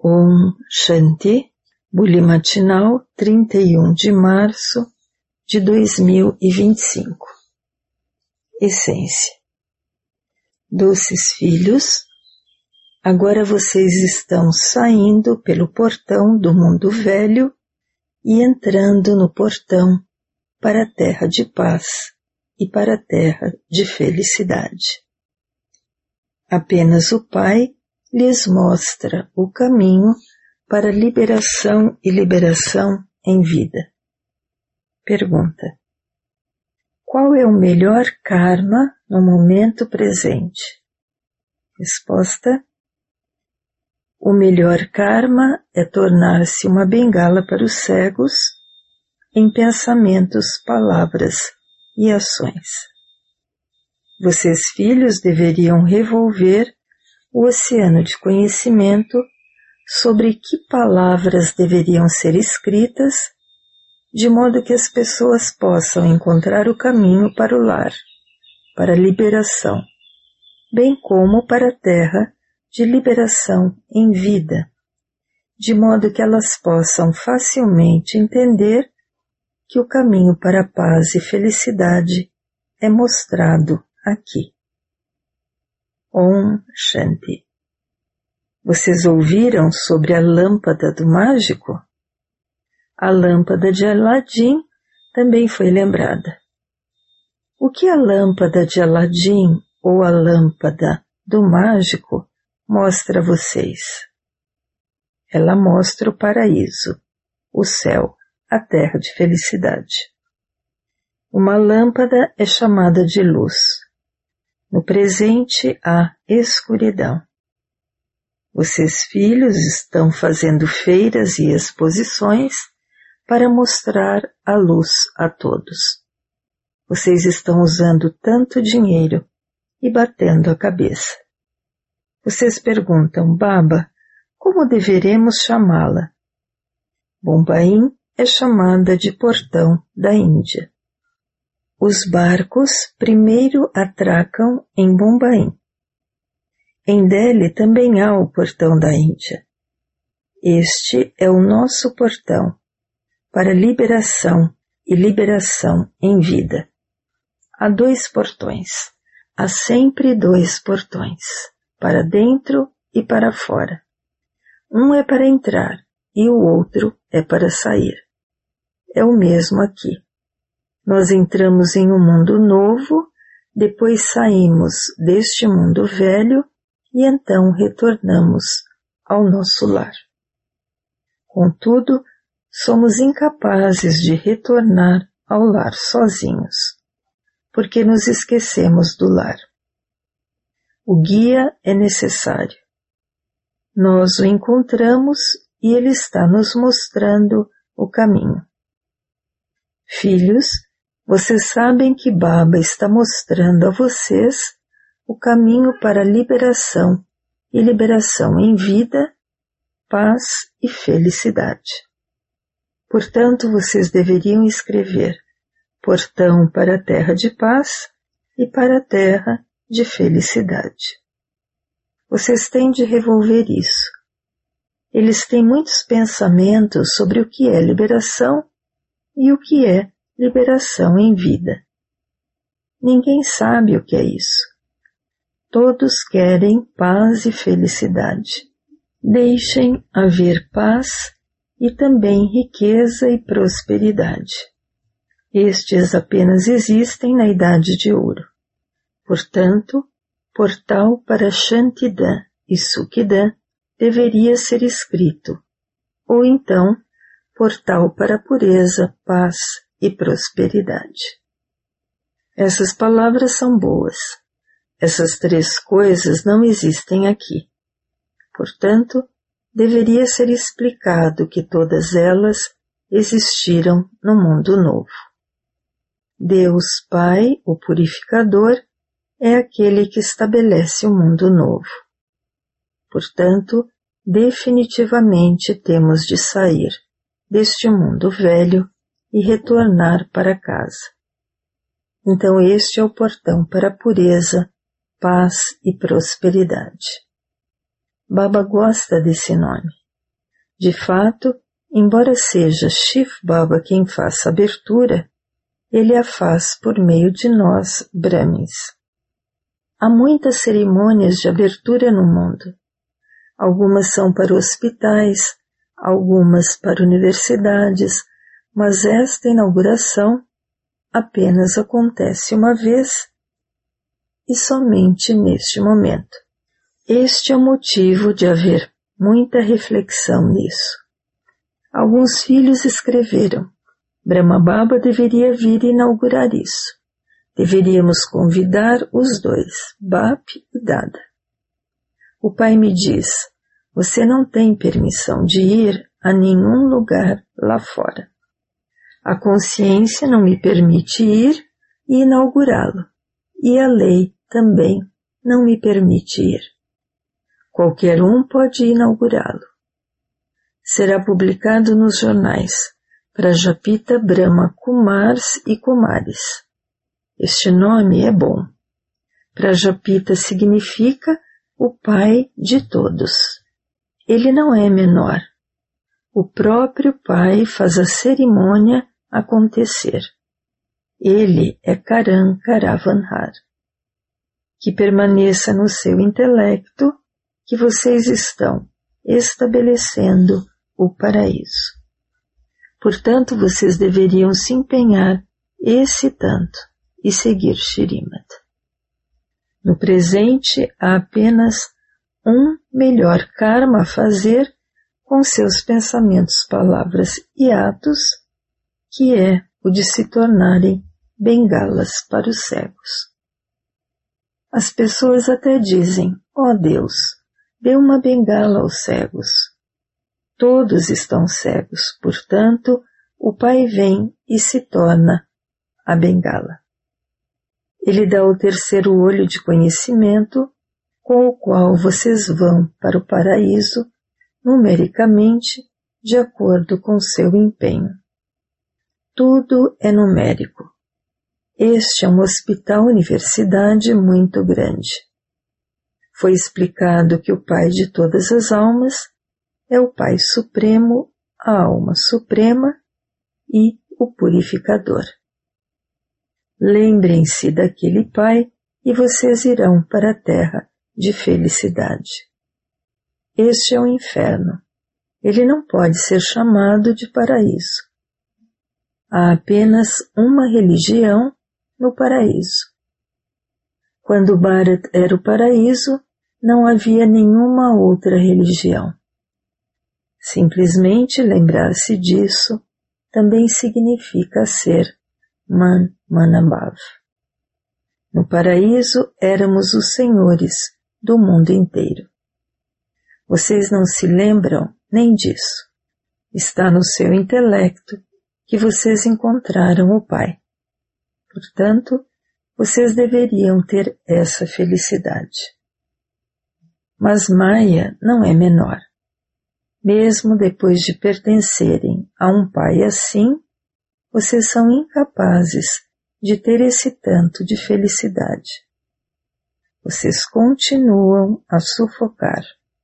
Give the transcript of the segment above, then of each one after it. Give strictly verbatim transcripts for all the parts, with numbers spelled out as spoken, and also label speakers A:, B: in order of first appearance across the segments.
A: Om Shanti, Buli Matinal, trinta e um de março de dois mil e vinte e cinco. Essência. Doces filhos, agora vocês estão saindo pelo portão do mundo velho e entrando no portão para a terra de paz e para a terra de felicidade. Apenas o Pai lhes mostra o caminho para liberação e liberação em vida. Pergunta: qual é o melhor karma no momento presente? Resposta: o melhor karma é tornar-se uma bengala para os cegos em pensamentos, palavras e ações. Vocês, filhos, deveriam revolver o oceano de conhecimento sobre que palavras deveriam ser escritas, de modo que as pessoas possam encontrar o caminho para o lar, para a liberação, bem como para a terra de liberação em vida, de modo que elas possam facilmente entender que o caminho para a paz e felicidade é mostrado aqui. Om Shanti. Vocês ouviram sobre a lâmpada do mágico? A lâmpada de Aladim também foi lembrada. O que a lâmpada de Aladim ou a lâmpada do mágico mostra a vocês? Ela mostra o paraíso, o céu, a terra de felicidade. Uma lâmpada é chamada de luz. No presente há escuridão. Vocês, filhos, estão fazendo feiras e exposições para mostrar a luz a todos. Vocês estão usando tanto dinheiro e batendo a cabeça. Vocês perguntam: Baba, como deveremos chamá-la? Bombaim é chamada de portão da Índia. Os barcos primeiro atracam em Bombaim. Em Delhi também há o portão da Índia. Este é o nosso portão para liberação e liberação em vida. Há dois portões. Há sempre dois portões, para dentro e para fora. Um é para entrar e o outro é para sair. É o mesmo aqui. Nós entramos em um mundo novo, depois saímos deste mundo velho e então retornamos ao nosso lar. Contudo, somos incapazes de retornar ao lar sozinhos, porque nos esquecemos do lar. O guia é necessário. Nós o encontramos e ele está nos mostrando o caminho. Filhos, vocês sabem que Baba está mostrando a vocês o caminho para a liberação e liberação em vida, paz e felicidade. Portanto, vocês deveriam escrever portão para a terra de paz e para a terra de felicidade. Vocês têm de revolver isso. Eles têm muitos pensamentos sobre o que é liberação e o que é liberação em vida. Ninguém sabe o que é isso. Todos querem paz e felicidade. Deixem haver paz e também riqueza e prosperidade. Estes apenas existem na Idade de Ouro. Portanto, portal para Shantidã e Sukhidã deveria ser escrito, ou então, portal para pureza, paz e prosperidade. Essas palavras são boas. Essas três coisas não existem aqui. Portanto, deveria ser explicado que todas elas existiram no mundo novo. Deus Pai, o Purificador, é aquele que estabelece o mundo novo. Portanto, definitivamente temos de sair deste mundo velho e retornar para casa. Então este é o portão para a pureza, paz e prosperidade. Baba gosta desse nome. De fato, embora seja Shiv Baba quem faça a abertura, ele a faz por meio de nós, Brahmins. Há muitas cerimônias de abertura no mundo. Algumas são para hospitais, algumas para universidades, mas esta inauguração apenas acontece uma vez e somente neste momento. Este é o motivo de haver muita reflexão nisso. Alguns filhos escreveram: Brahma Baba deveria vir inaugurar isso. Deveríamos convidar os dois, Bap e Dada. O pai me diz: você não tem permissão de ir a nenhum lugar lá fora. A consciência não me permite ir e inaugurá-lo, e a lei também não me permite ir. Qualquer um pode inaugurá-lo. Será publicado nos jornais Prajapita Brahma Kumars e Kumaris. Este nome é bom. Prajapita significa o pai de todos. Ele não é menor. O próprio pai faz a cerimônia acontecer. Ele é Karan Karavanhar. Que permaneça no seu intelecto que vocês estão estabelecendo o paraíso. Portanto, vocês deveriam se empenhar esse tanto e seguir Shrimad. No presente, há apenas um melhor karma a fazer com seus pensamentos, palavras e atos, que é o de se tornarem bengalas para os cegos. As pessoas até dizem: ó Deus, dê uma bengala aos cegos. Todos estão cegos, portanto, o Pai vem e se torna a bengala. Ele dá o terceiro olho de conhecimento, com o qual vocês vão para o paraíso, numericamente, de acordo com seu empenho. Tudo é numérico. Este é um hospital-universidade muito grande. Foi explicado que o Pai de todas as almas é o Pai Supremo, a Alma Suprema e o Purificador. Lembrem-se daquele Pai e vocês irão para a terra de felicidade. Este é o inferno. Ele não pode ser chamado de paraíso. Há apenas uma religião no paraíso. Quando Bharat era o paraíso, não havia nenhuma outra religião. Simplesmente lembrar-se disso também significa ser Man Manabhav. No paraíso éramos os senhores do mundo inteiro. Vocês não se lembram nem disso. Está no seu intelecto que vocês encontraram o Pai. Portanto, vocês deveriam ter essa felicidade. Mas Maya não é menor. Mesmo depois de pertencerem a um Pai assim, vocês são incapazes de ter esse tanto de felicidade. Vocês continuam a sufocar.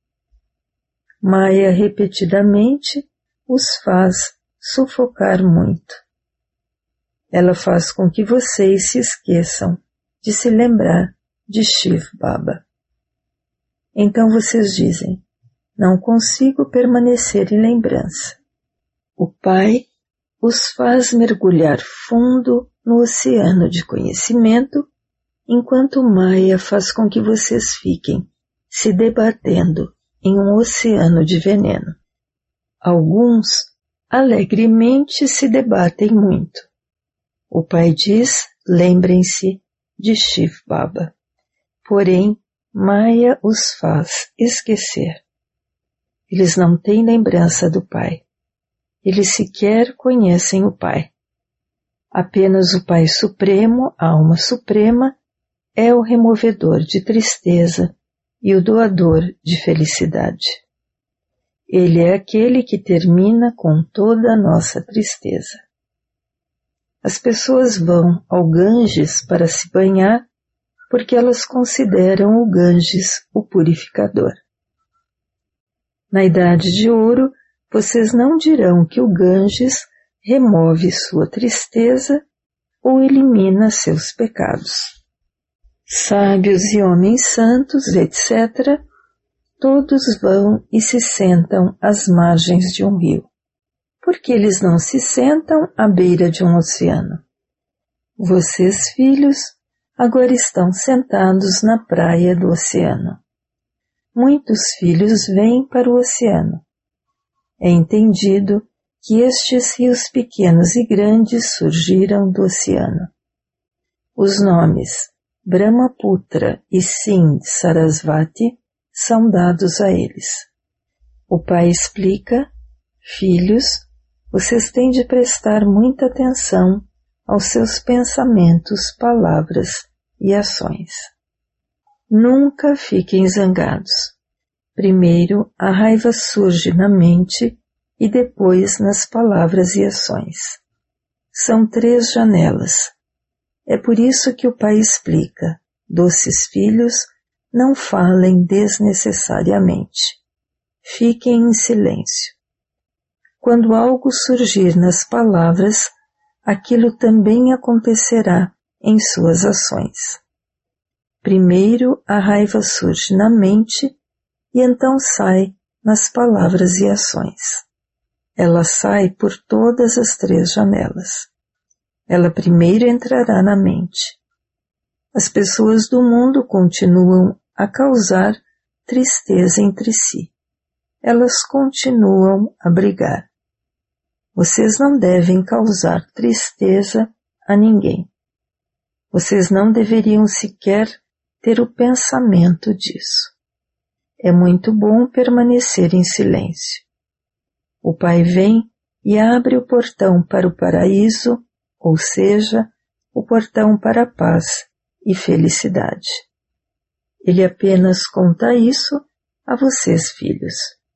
A: Maya repetidamente os faz sufocar muito. Ela faz com que vocês se esqueçam de se lembrar de Shiv Baba. Então vocês dizem: não consigo permanecer em lembrança. O Pai os faz mergulhar fundo no oceano de conhecimento, enquanto Maya faz com que vocês fiquem se debatendo em um oceano de veneno. Alguns alegremente se debatem muito. O Pai diz: lembrem-se de Shiv Baba. Porém, Maya os faz esquecer. Eles não têm lembrança do Pai. Eles sequer conhecem o Pai. Apenas o Pai Supremo, a Alma Suprema, é o removedor de tristeza e o doador de felicidade. Ele é aquele que termina com toda a nossa tristeza. As pessoas vão ao Ganges para se banhar porque elas consideram o Ganges o purificador. Na Idade de Ouro, vocês não dirão que o Ganges remove sua tristeza ou elimina seus pecados. Sábios e homens santos, etcétera, todos vão e se sentam às margens de um rio. Por que eles não se sentam à beira de um oceano? Vocês, filhos, agora estão sentados na praia do oceano. Muitos filhos vêm para o oceano. É entendido que estes rios pequenos e grandes surgiram do oceano. Os nomes Brahmaputra e Sindh Sarasvati são dados a eles. O pai explica: filhos, vocês têm de prestar muita atenção aos seus pensamentos, palavras e ações. Nunca fiquem zangados. Primeiro, a raiva surge na mente e depois nas palavras e ações. São três janelas. É por isso que o pai explica: doces filhos, não falem desnecessariamente. Fiquem em silêncio. Quando algo surgir nas palavras, aquilo também acontecerá em suas ações. Primeiro a raiva surge na mente e então sai nas palavras e ações. Ela sai por todas as três janelas. Ela primeiro entrará na mente. As pessoas do mundo continuam a causar tristeza entre si. Elas continuam a brigar. Vocês não devem causar tristeza a ninguém. Vocês não deveriam sequer ter o pensamento disso. É muito bom permanecer em silêncio. O Pai vem e abre o portão para o paraíso, ou seja, o portão para a paz e felicidade. Ele apenas conta isso a vocês, filhos.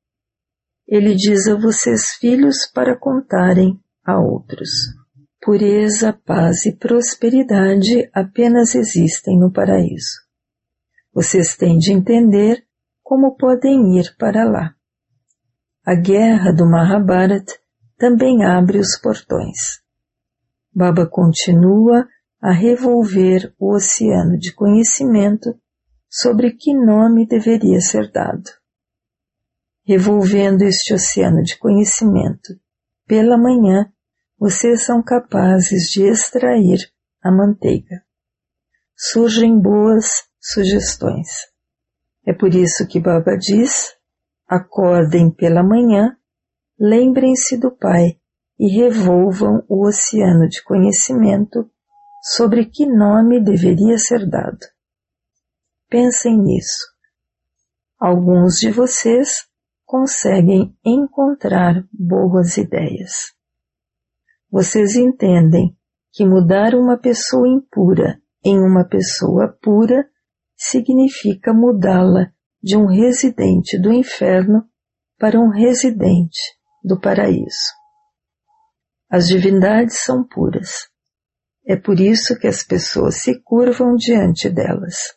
A: Ele diz a vocês, filhos, para contarem a outros. Pureza, paz e prosperidade apenas existem no paraíso. Vocês têm de entender como podem ir para lá. A guerra do Mahabharata também abre os portões. Baba continua a revolver o oceano de conhecimento sobre que nome deveria ser dado. Revolvendo este oceano de conhecimento pela manhã, vocês são capazes de extrair a manteiga. Surgem boas sugestões. É por isso que Baba diz: acordem pela manhã, lembrem-se do Pai e revolvam o oceano de conhecimento sobre que nome deveria ser dado. Pensem nisso. Alguns de vocês conseguem encontrar boas ideias. Vocês entendem que mudar uma pessoa impura em uma pessoa pura significa mudá-la de um residente do inferno para um residente do paraíso. As divindades são puras. É por isso que as pessoas se curvam diante delas.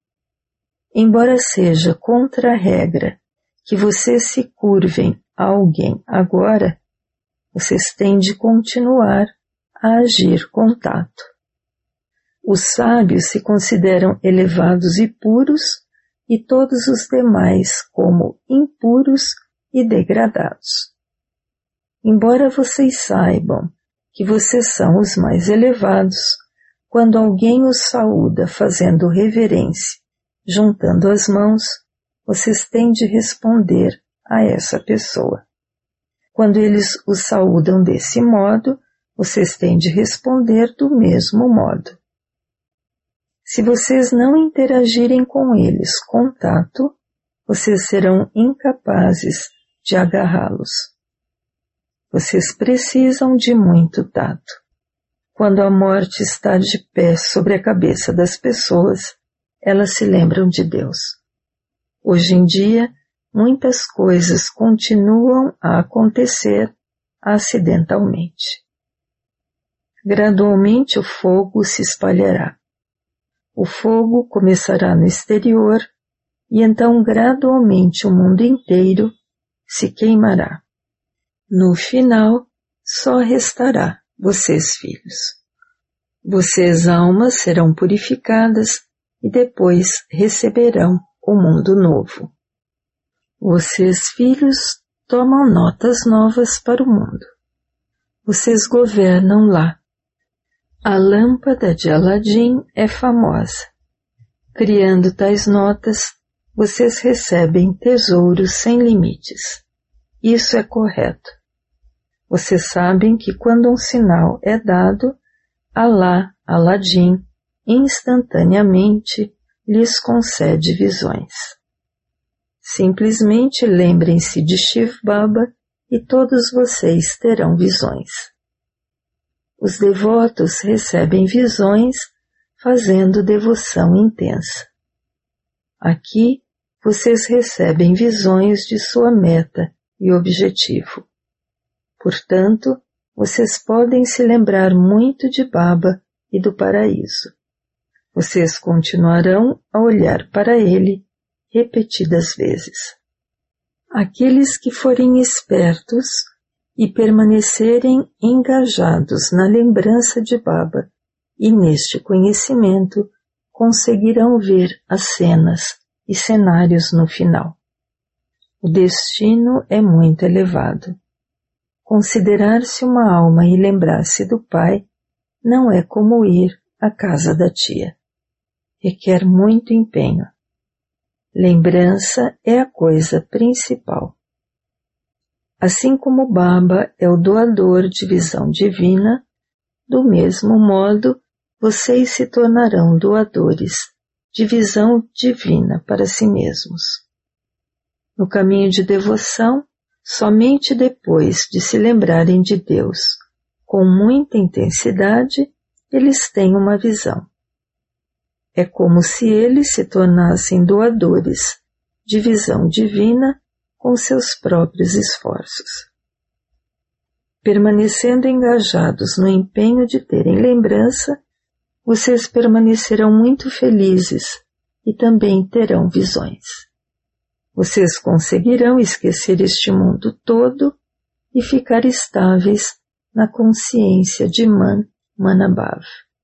A: Embora seja contra a regra que vocês se curvem a alguém agora, vocês têm de continuar a agir com tato. Os sábios se consideram elevados e puros e todos os demais como impuros e degradados. Embora vocês saibam que vocês são os mais elevados, quando alguém os saúda fazendo reverência, juntando as mãos, vocês têm de responder a essa pessoa. Quando eles os saúdam desse modo, vocês têm de responder do mesmo modo. Se vocês não interagirem com eles com tato, vocês serão incapazes de agarrá-los. Vocês precisam de muito tato. Quando a morte está de pé sobre a cabeça das pessoas, elas se lembram de Deus. Hoje em dia, muitas coisas continuam a acontecer acidentalmente. Gradualmente o fogo se espalhará. O fogo começará no exterior e então gradualmente o mundo inteiro se queimará. No final, só restará vocês filhos. Vocês almas serão purificadas e depois receberão o mundo novo. Vocês filhos tomam notas novas para o mundo. Vocês governam lá. A lâmpada de Aladim é famosa. Criando tais notas, vocês recebem tesouros sem limites. Isso é correto. Vocês sabem que quando um sinal é dado, Alá, Aladim, instantaneamente lhes concede visões. Simplesmente lembrem-se de Shiv Baba e todos vocês terão visões. Os devotos recebem visões fazendo devoção intensa. Aqui, vocês recebem visões de sua meta e objetivo. Portanto, vocês podem se lembrar muito de Baba e do paraíso. Vocês continuarão a olhar para ele repetidas vezes. Aqueles que forem espertos e permanecerem engajados na lembrança de Baba e neste conhecimento conseguirão ver as cenas e cenários no final. O destino é muito elevado. Considerar-se uma alma e lembrar-se do Pai não é como ir à casa da tia. Requer muito empenho. Lembrança é a coisa principal. Assim como Baba é o doador de visão divina, do mesmo modo vocês se tornarão doadores de visão divina para si mesmos. No caminho de devoção, somente depois de se lembrarem de Deus com muita intensidade, eles têm uma visão. É como se eles se tornassem doadores de visão divina com seus próprios esforços. Permanecendo engajados no empenho de terem lembrança, vocês permanecerão muito felizes e também terão visões. Vocês conseguirão esquecer este mundo todo e ficar estáveis na consciência de Man Manabhav.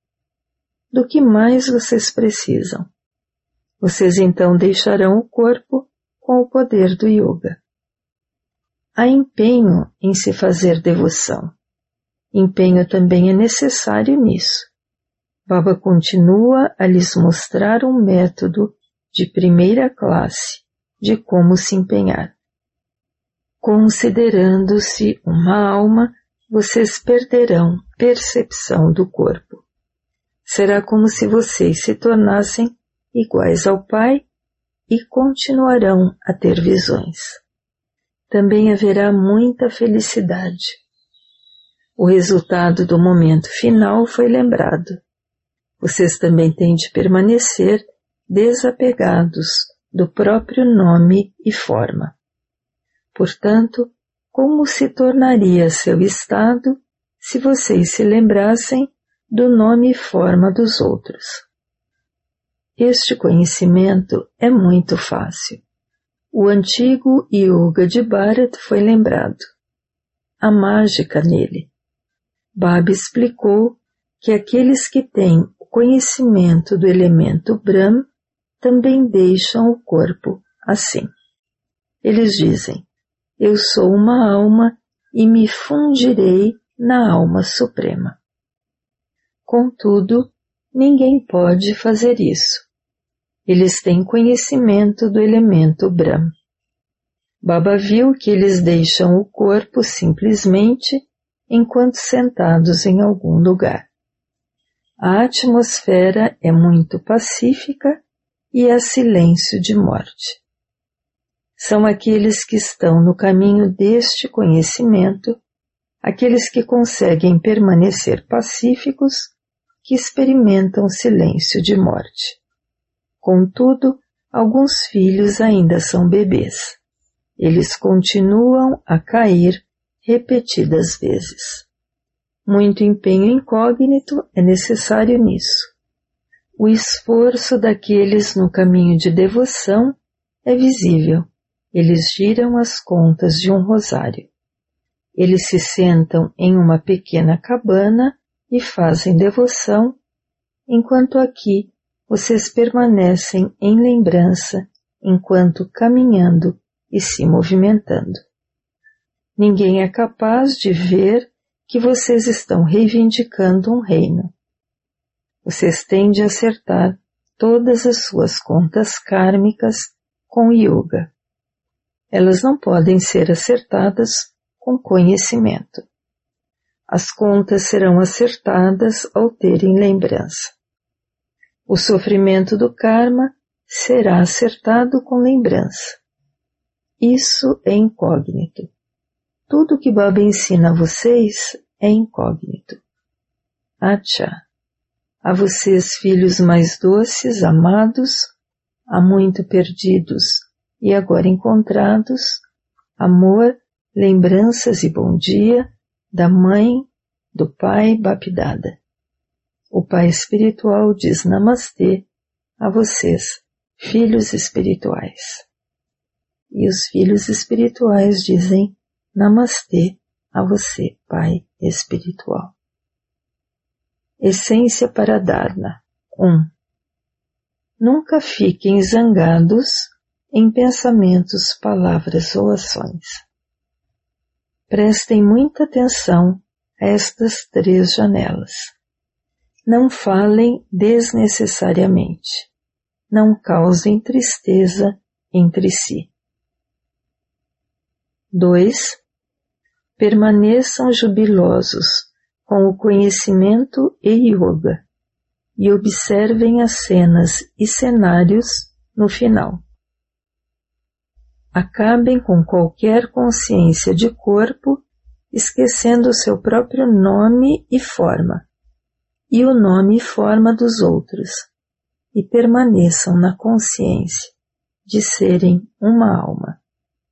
A: Do que mais vocês precisam? Vocês então deixarão o corpo com o poder do yoga. Há empenho em se fazer devoção. Empenho também é necessário nisso. Baba continua a lhes mostrar um método de primeira classe de como se empenhar. Considerando-se uma alma, vocês perderão percepção do corpo. Será como se vocês se tornassem iguais ao Pai e continuarão a ter visões. Também haverá muita felicidade. O resultado do momento final foi lembrado. Vocês também têm de permanecer desapegados do próprio nome e forma. Portanto, como se tornaria seu estado se vocês se lembrassem do nome e forma dos outros? Este conhecimento é muito fácil. O antigo Yoga de Bharat foi lembrado. A mágica nele. Baba explicou que aqueles que têm o conhecimento do elemento Brahm também deixam o corpo assim. Eles dizem, eu sou uma alma e me fundirei na alma suprema. Contudo, ninguém pode fazer isso. Eles têm conhecimento do elemento Brahm. Baba viu que eles deixam o corpo simplesmente enquanto sentados em algum lugar. A atmosfera é muito pacífica e há silêncio de morte. São aqueles que estão no caminho deste conhecimento, aqueles que conseguem permanecer pacíficos, que experimentam silêncio de morte. Contudo, alguns filhos ainda são bebês. Eles continuam a cair repetidas vezes. Muito empenho incógnito é necessário nisso. O esforço daqueles no caminho de devoção é visível. Eles giram as contas de um rosário. Eles se sentam em uma pequena cabana e fazem devoção, enquanto aqui vocês permanecem em lembrança enquanto caminhando e se movimentando. Ninguém é capaz de ver que vocês estão reivindicando um reino. Vocês têm de acertar todas as suas contas kármicas com yoga. Elas não podem ser acertadas com conhecimento. As contas serão acertadas ao terem lembrança. O sofrimento do karma será acertado com lembrança. Isso é incógnito. Tudo que Baba ensina a vocês é incógnito. Acha. A vocês, filhos mais doces, amados, há muito perdidos e agora encontrados, amor, lembranças e bom dia da mãe, do pai Bapdada. O pai espiritual diz namastê a vocês, filhos espirituais. E os filhos espirituais dizem namastê a você, pai espiritual. Essência para Dharna. um. Nunca fiquem zangados em pensamentos, palavras ou ações. Prestem muita atenção a estas três janelas. Não falem desnecessariamente. Não causem tristeza entre si. dois. Permaneçam jubilosos com o conhecimento e yoga, e observem as cenas e cenários no final. Acabem com qualquer consciência de corpo, esquecendo seu próprio nome e forma, e o nome e forma dos outros, e permaneçam na consciência de serem uma alma.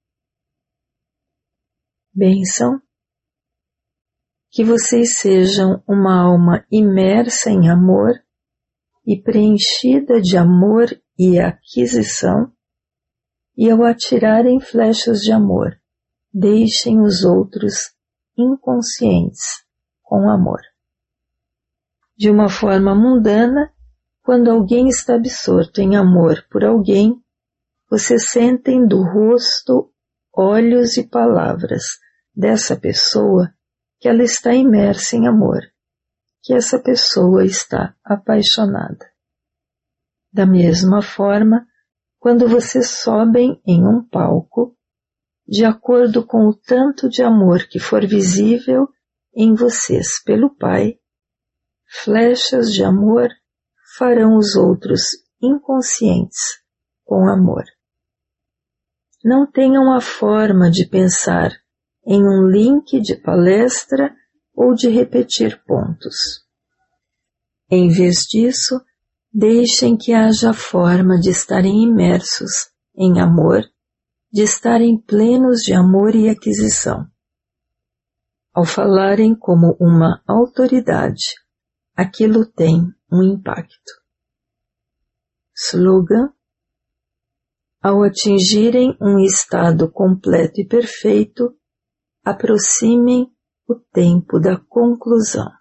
A: Bênção. Que vocês sejam uma alma imersa em amor e preenchida de amor e aquisição, e ao atirarem flechas de amor, deixem os outros inconscientes com amor. De uma forma mundana, quando alguém está absorto em amor por alguém, vocês sentem do rosto, olhos e palavras dessa pessoa que ela está imersa em amor, que essa pessoa está apaixonada. Da mesma forma, quando vocês sobem em um palco, de acordo com o tanto de amor que for visível em vocês pelo Pai, flechas de amor farão os outros inconscientes com amor. Não tenham a forma de pensar em um link de palestra ou de repetir pontos. Em vez disso, deixem que haja a forma de estarem imersos em amor, de estarem plenos de amor e aquisição. Ao falarem como uma autoridade, aquilo tem um impacto. Slogan: ao atingirem um estado completo e perfeito, aproximem o tempo da conclusão.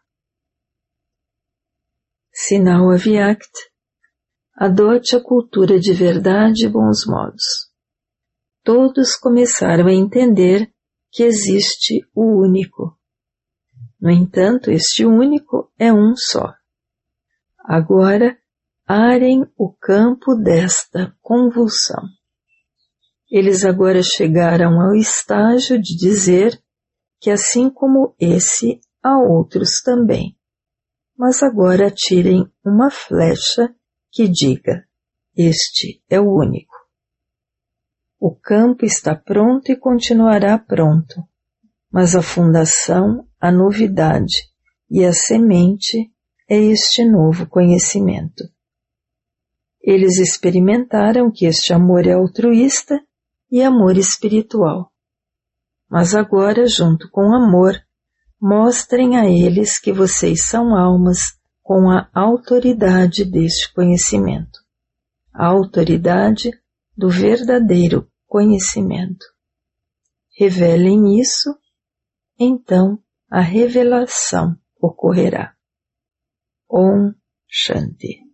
A: Sinal Avyakt: adote a cultura de verdade e bons modos. Todos começaram a entender que existe o único. No entanto, este único é um só. Agora, arem o campo desta convulsão. Eles agora chegaram ao estágio de dizer que assim como esse, há outros também. Mas agora atirem uma flecha que diga: este é o único. O campo está pronto e continuará pronto, mas a fundação, a novidade e a semente é este novo conhecimento. Eles experimentaram que este amor é altruísta e amor espiritual. Mas agora, junto com o amor, mostrem a eles que vocês são almas com a autoridade deste conhecimento, a autoridade do verdadeiro conhecimento. Revelem isso então a revelação ocorrerá. Om Shanti.